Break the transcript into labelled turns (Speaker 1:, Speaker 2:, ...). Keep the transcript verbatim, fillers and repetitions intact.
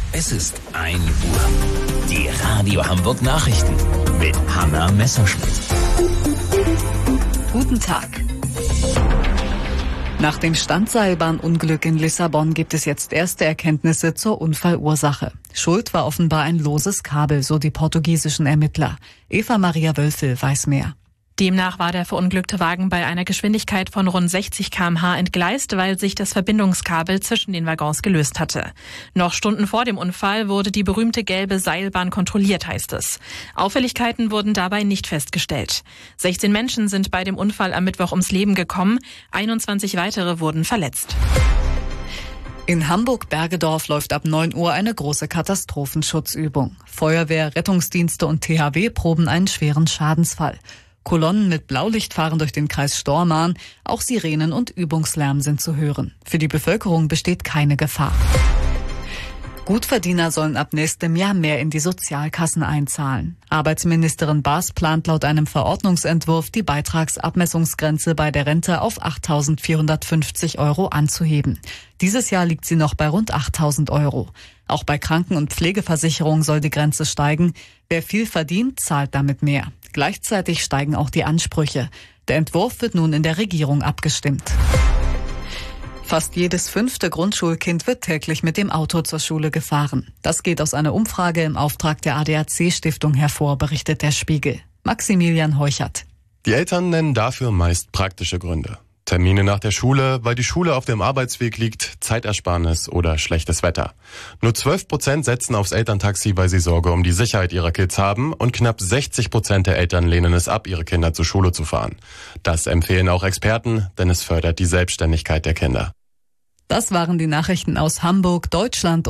Speaker 1: Es ist ein Uhr. Die Radio Hamburg Nachrichten mit Hanna Messerschmidt.
Speaker 2: Guten Tag. Nach dem Standseilbahnunglück in Lissabon gibt es jetzt erste Erkenntnisse zur Unfallursache. Schuld war offenbar ein loses Kabel, so die portugiesischen Ermittler. Eva Maria Wölfel weiß mehr.
Speaker 3: Demnach war der verunglückte Wagen bei einer Geschwindigkeit von rund sechzig Kilometer pro Stunde entgleist, weil sich das Verbindungskabel zwischen den Waggons gelöst hatte. Noch Stunden vor dem Unfall wurde die berühmte gelbe Seilbahn kontrolliert, heißt es. Auffälligkeiten wurden dabei nicht festgestellt. sechzehn Menschen sind bei dem Unfall am Mittwoch ums Leben gekommen, einundzwanzig weitere wurden verletzt.
Speaker 2: In Hamburg-Bergedorf läuft ab neun Uhr eine große Katastrophenschutzübung. Feuerwehr, Rettungsdienste und T H W proben einen schweren Schadensfall. Kolonnen mit Blaulicht fahren durch den Kreis Stormarn. Auch Sirenen und Übungslärm sind zu hören. Für die Bevölkerung besteht keine Gefahr. Gutverdiener sollen ab nächstem Jahr mehr in die Sozialkassen einzahlen. Arbeitsministerin Baas plant laut einem Verordnungsentwurf, die Beitragsabmessungsgrenze bei der Rente auf achttausendvierhundertfünfzig Euro anzuheben. Dieses Jahr liegt sie noch bei rund achttausend Euro. Auch bei Kranken- und Pflegeversicherung soll die Grenze steigen. Wer viel verdient, zahlt damit mehr. Gleichzeitig steigen auch die Ansprüche. Der Entwurf wird nun in der Regierung abgestimmt. Fast jedes fünfte Grundschulkind wird täglich mit dem Auto zur Schule gefahren. Das geht aus einer Umfrage im Auftrag der A D A C-Stiftung hervor, berichtet der Spiegel. Maximilian Heuchert.
Speaker 4: Die Eltern nennen dafür meist praktische Gründe. Termine nach der Schule, weil die Schule auf dem Arbeitsweg liegt, Zeitersparnis oder schlechtes Wetter. Nur zwölf Prozent setzen aufs Elterntaxi, weil sie Sorge um die Sicherheit ihrer Kids haben, und knapp sechzig Prozent der Eltern lehnen es ab, ihre Kinder zur Schule zu fahren. Das empfehlen auch Experten, denn es fördert die Selbstständigkeit der Kinder.
Speaker 2: Das waren die Nachrichten aus Hamburg, Deutschland und